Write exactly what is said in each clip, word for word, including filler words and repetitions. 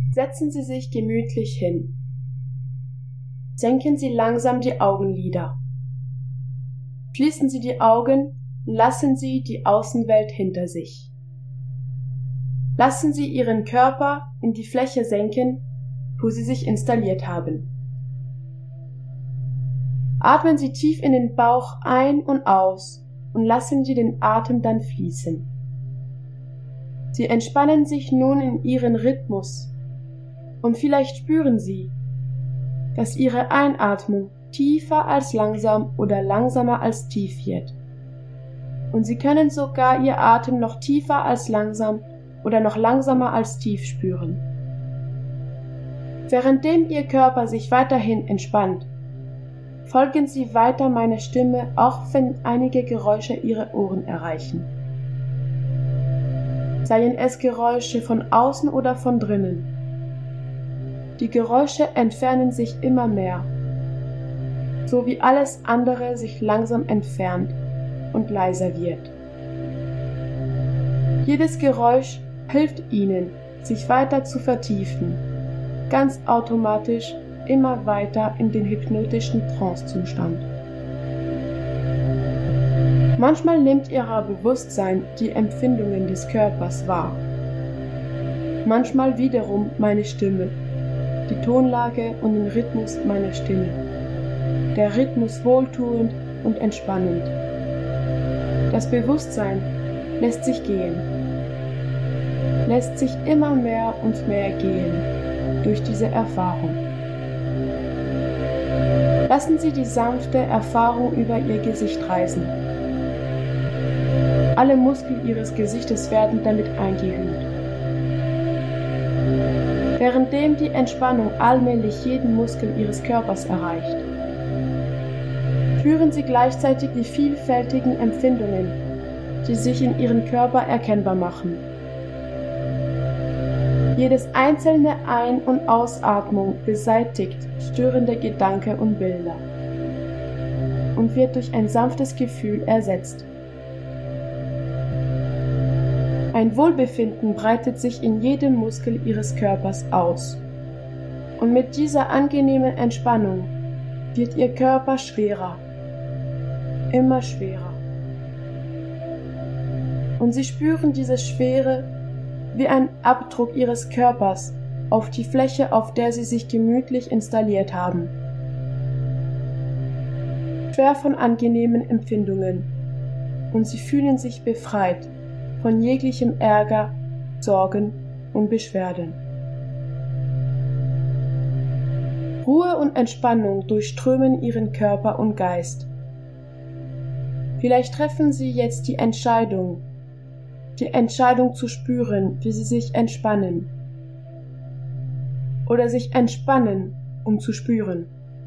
Setzen Sie sich gemütlich hin. Senken Sie langsam die Augenlider. Schließen Sie die Augen und lassen Sie die Außenwelt hinter sich. Lassen Sie Ihren Körper in die Fläche senken, wo Sie sich installiert haben. Atmen Sie tief in den Bauch ein und aus und lassen Sie den Atem dann fließen. Sie entspannen sich nun in Ihren Rhythmus und vielleicht spüren Sie, dass Ihre Einatmung tiefer als langsam oder langsamer als tief wird. Und Sie können sogar Ihr Atem noch tiefer als langsam oder noch langsamer als tief spüren. Währenddem Ihr Körper sich weiterhin entspannt, folgen Sie weiter meiner Stimme, auch wenn einige Geräusche Ihre Ohren erreichen. Seien es Geräusche von außen oder von drinnen. Die Geräusche entfernen sich immer mehr, so wie alles andere sich langsam entfernt und leiser wird. Jedes Geräusch hilft Ihnen, sich weiter zu vertiefen, ganz automatisch immer weiter in den hypnotischen Trancezustand. Manchmal nimmt Ihr Bewusstsein die Empfindungen des Körpers wahr. Manchmal wiederum meine Stimme, die Tonlage und den Rhythmus meiner Stimme. Der Rhythmus wohltuend und entspannend. Das Bewusstsein lässt sich gehen, lässt sich immer mehr und mehr gehen durch diese Erfahrung. Lassen Sie die sanfte Erfahrung über Ihr Gesicht reisen. Alle Muskeln Ihres Gesichtes werden damit eingehüllt. Währenddem die Entspannung allmählich jeden Muskel Ihres Körpers erreicht, spüren Sie gleichzeitig die vielfältigen Empfindungen, die sich in Ihrem Körper erkennbar machen. Jedes einzelne Ein- und Ausatmung beseitigt störende Gedanken und Bilder und wird durch ein sanftes Gefühl ersetzt. Ein Wohlbefinden breitet sich in jedem Muskel Ihres Körpers aus. Und mit dieser angenehmen Entspannung wird Ihr Körper schwerer, immer schwerer. Und Sie spüren diese Schwere wie ein Abdruck Ihres Körpers auf die Fläche, auf der Sie sich gemütlich installiert haben. Schwer von angenehmen Empfindungen. Und Sie fühlen sich befreit von jeglichem Ärger, Sorgen und Beschwerden. Ruhe und Entspannung durchströmen Ihren Körper und Geist. Vielleicht treffen Sie jetzt die Entscheidung, die Entscheidung zu spüren, wie Sie sich entspannen. Oder sich entspannen, um zu spüren.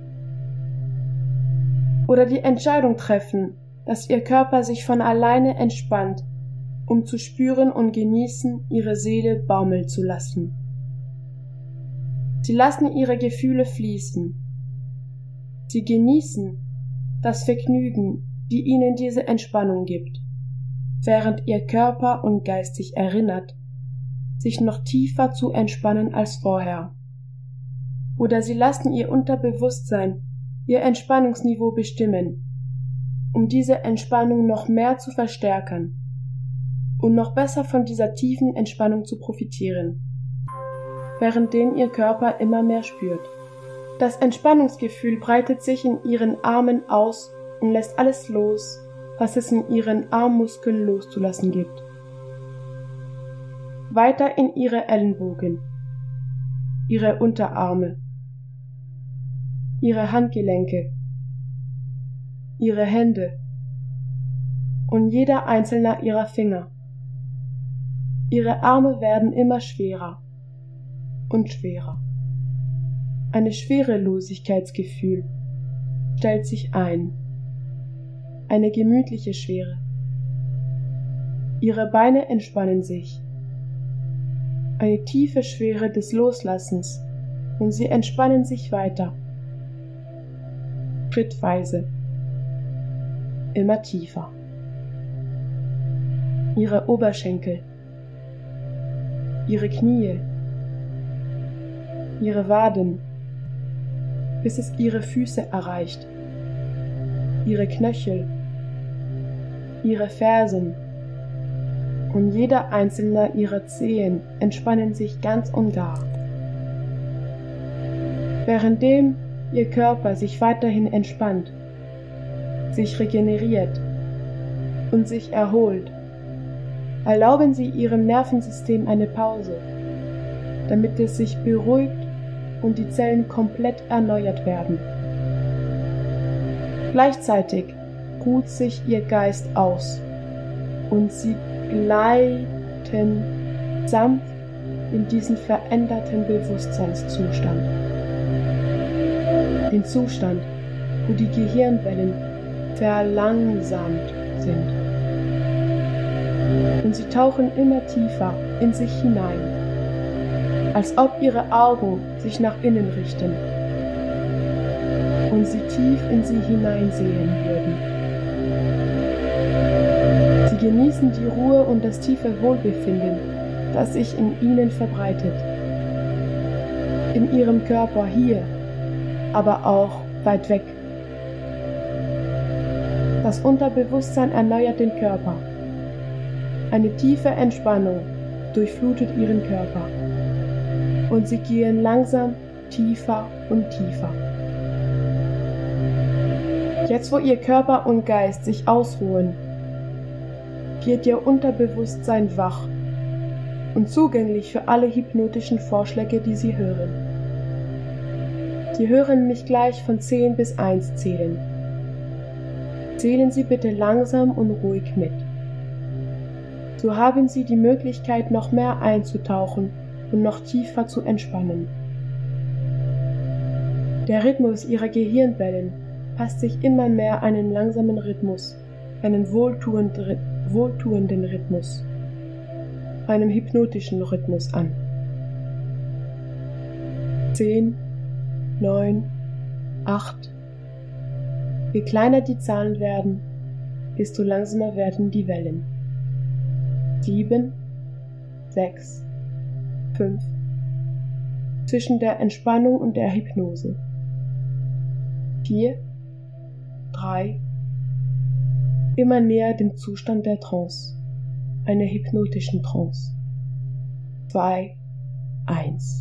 Oder die Entscheidung treffen, dass Ihr Körper sich von alleine entspannt, um zu spüren und genießen, Ihre Seele baumeln zu lassen. Sie lassen Ihre Gefühle fließen. Sie genießen das Vergnügen, die Ihnen diese Entspannung gibt, während Ihr Körper und Geist sich erinnert, sich noch tiefer zu entspannen als vorher. Oder Sie lassen Ihr Unterbewusstsein Ihr Entspannungsniveau bestimmen, um diese Entspannung noch mehr zu verstärken und noch besser von dieser tiefen Entspannung zu profitieren, währenddem Ihr Körper immer mehr spürt. Das Entspannungsgefühl breitet sich in Ihren Armen aus und lässt alles los, was es in Ihren Armmuskeln loszulassen gibt. Weiter in Ihre Ellenbogen, Ihre Unterarme, Ihre Handgelenke, Ihre Hände und jeder einzelne Ihrer Finger. Ihre Arme werden immer schwerer und schwerer. Ein Schwerelosigkeitsgefühl stellt sich ein. Eine gemütliche Schwere. Ihre Beine entspannen sich. Eine tiefe Schwere des Loslassens und sie entspannen sich weiter. Schrittweise. Immer tiefer. Ihre Oberschenkel. Ihre Knie, ihre Waden, bis es ihre Füße erreicht, ihre Knöchel, ihre Fersen, und jeder einzelne ihrer Zehen entspannen sich ganz und gar. Währenddem ihr Körper sich weiterhin entspannt, sich regeneriert und sich erholt, erlauben Sie Ihrem Nervensystem eine Pause, damit es sich beruhigt und die Zellen komplett erneuert werden. Gleichzeitig ruht sich Ihr Geist aus und Sie gleiten sanft in diesen veränderten Bewusstseinszustand. Den Zustand, wo die Gehirnwellen verlangsamt sind. Und sie tauchen immer tiefer in sich hinein, als ob ihre Augen sich nach innen richten und sie tief in sie hineinsehen würden. Sie genießen die Ruhe und das tiefe Wohlbefinden, das sich in ihnen verbreitet. In ihrem Körper hier, aber auch weit weg. Das Unterbewusstsein erneuert den Körper. Eine tiefe Entspannung durchflutet ihren Körper. Und sie gehen langsam tiefer und tiefer. Jetzt, wo ihr Körper und Geist sich ausruhen, wird ihr Unterbewusstsein wach und zugänglich für alle hypnotischen Vorschläge, die Sie hören. Sie hören mich gleich von zehn bis eins zählen. Zählen Sie bitte langsam und ruhig mit. So haben Sie die Möglichkeit, noch mehr einzutauchen und noch tiefer zu entspannen. Der Rhythmus Ihrer Gehirnwellen passt sich immer mehr einen langsamen Rhythmus, einen wohltuenden, wohltuenden Rhythmus, einem hypnotischen Rhythmus an. Zehn, neun, acht. Je kleiner die Zahlen werden, desto langsamer werden die Wellen. Sieben, sechs, fünf. Zwischen der Entspannung und der Hypnose. Vier, drei. Immer näher dem Zustand der Trance, einer hypnotischen Trance. Zwei, eins.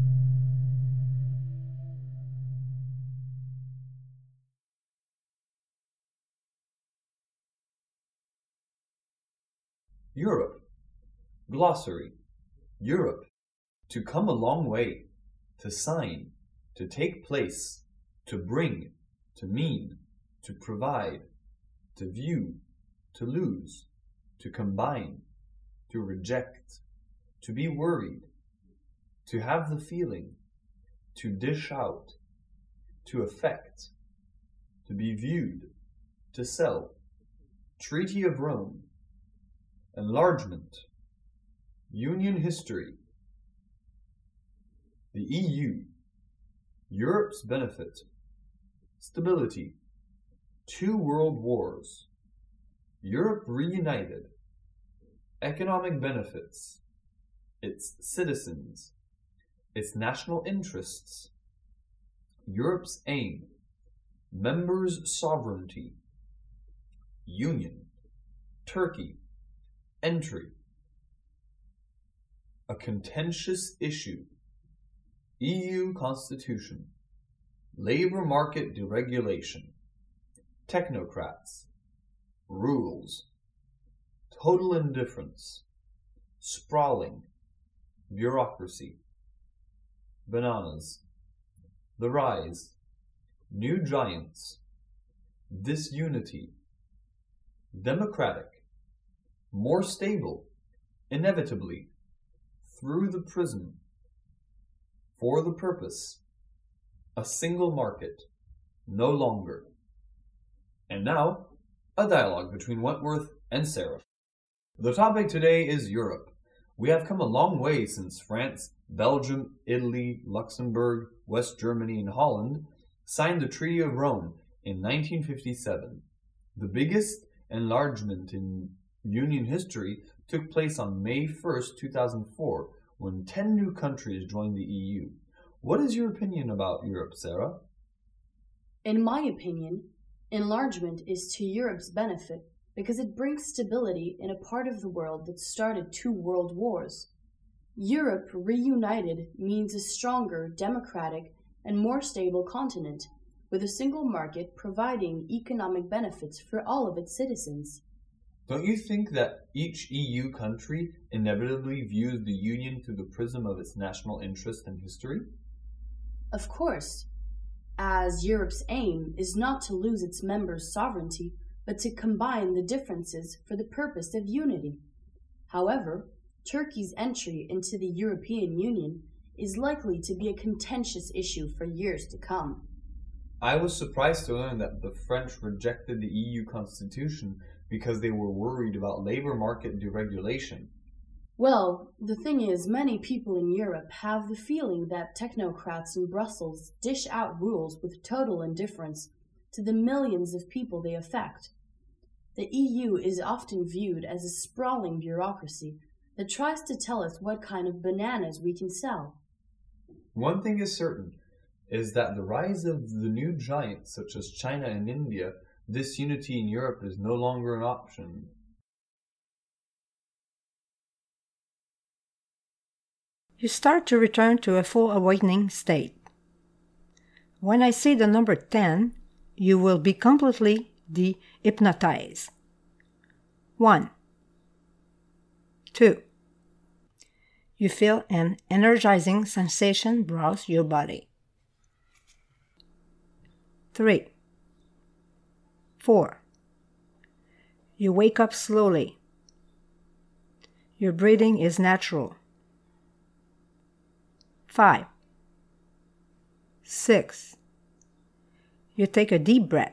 Europe. Glossary. Europe. To come a long way. To sign. To take place. To bring. To mean. To provide. To view. To lose. To combine. To reject. To be worried. To have the feeling. To dish out. To affect. To be viewed. To sell. Treaty of Rome. Enlargement. Union history. The E U. Europe's benefit. Stability. Two world wars. Europe reunited. Economic benefits. Its citizens. Its national interests. Europe's aim. Members' sovereignty. Union. Turkey. Entry. A contentious issue. E U Constitution. Labor market deregulation. Technocrats. Rules. Total indifference. Sprawling. Bureaucracy. Bananas. The rise. New giants. Disunity. Democratic. More stable, inevitably, through the prism, for the purpose, a single market, no longer. And now, a dialogue between Wentworth and Sarah. The topic today is Europe. We have come a long way since France, Belgium, Italy, Luxembourg, West Germany, and Holland signed the Treaty of Rome in nineteen fifty-seven. The biggest enlargement in Union history took place on May first, two thousand four, when ten new countries joined the E U. What is your opinion about Europe, Sarah? In my opinion, enlargement is to Europe's benefit because it brings stability in a part of the world that started two world wars. Europe reunited means a stronger, democratic, and more stable continent, with a single market providing economic benefits for all of its citizens. Don't you think that each E U country inevitably views the Union through the prism of its national interest and history? Of course, as Europe's aim is not to lose its members' sovereignty, but to combine the differences for the purpose of unity. However, Turkey's entry into the European Union is likely to be a contentious issue for years to come. I was surprised to learn that the French rejected the E U constitution because they were worried about labor market deregulation. Well, the thing is, many people in Europe have the feeling that technocrats in Brussels dish out rules with total indifference to the millions of people they affect. The E U is often viewed as a sprawling bureaucracy that tries to tell us what kind of bananas we can sell. One thing is certain, is that the rise of the new giants such as China and India, disunity in Europe is no longer an option. You start to return to a full awakening state. When I say the number ten, you will be completely de-hypnotized. One. Two. You feel an energizing sensation browse your body. Three. Four. You wake up slowly. Your breathing is natural. Five. Six. You take a deep breath.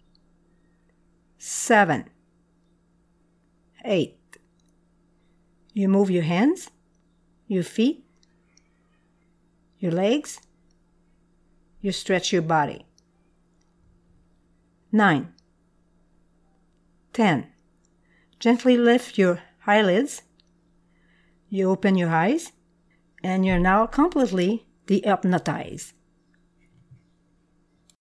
Seven. Eight. You move your hands, your feet, your legs. You stretch your body. Nine. Ten. Gently lift your eyelids. You open your eyes, and you're now completely de-hypnotized.